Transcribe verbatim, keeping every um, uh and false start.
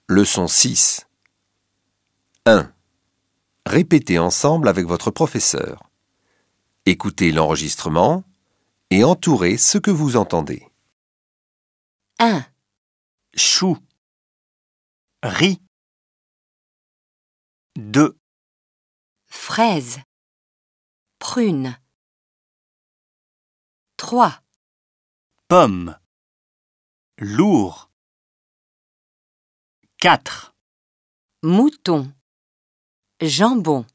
Leçon six. un. Répétez ensemble avec votre professeur. Écoutez l'enregistrement et entourez ce que vous entendez. un. Chou. Riz. deux. Fraise. Prune. trois. Pomme. Lourd. quatre. Mouton. Jambon.